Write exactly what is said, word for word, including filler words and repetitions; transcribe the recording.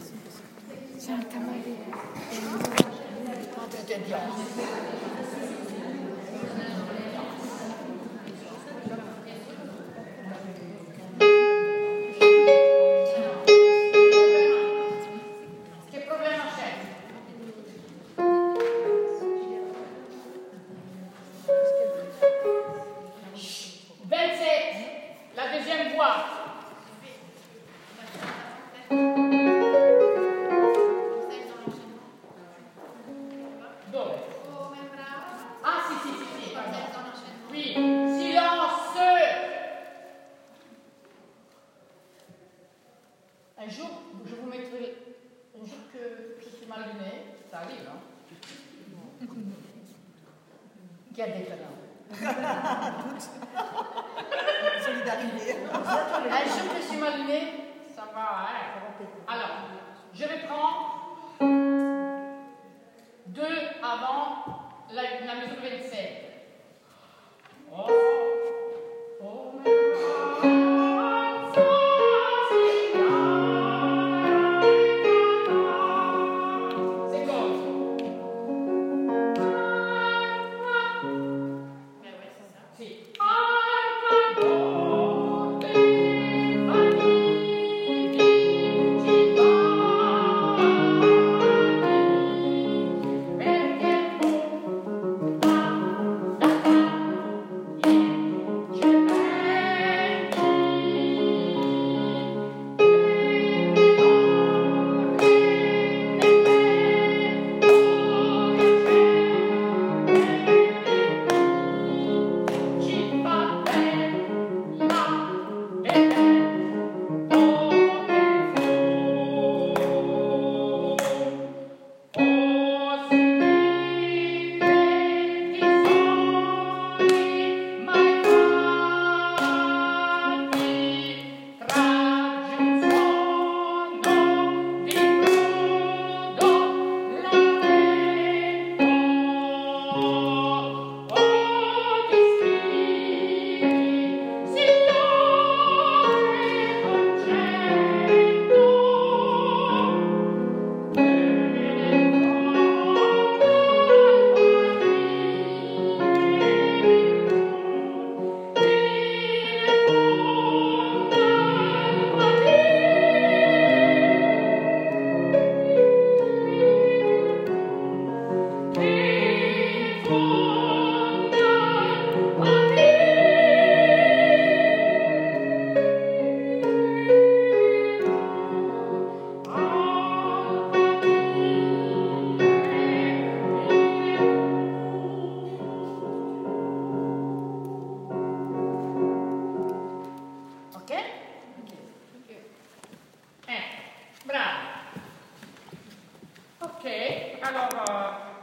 C'è un cameriere. Che problema c'è? vingt-sept, la deuxième voie. Dove? Ah sì, sì, sì, sì. Oui, silence. Un jour, je vous mettrai, un jour que je suis mal lunée, ça arrive, hein? Qui a des talents? Solidarité. Un jour que je suis mal lunée, ça va, hein? Alors, je vais prendre deux avant la, la mesure vingt-sept. Oh, oh, c'est comme. Si. Ok? Eh, bravo. Ok, alors... Euh,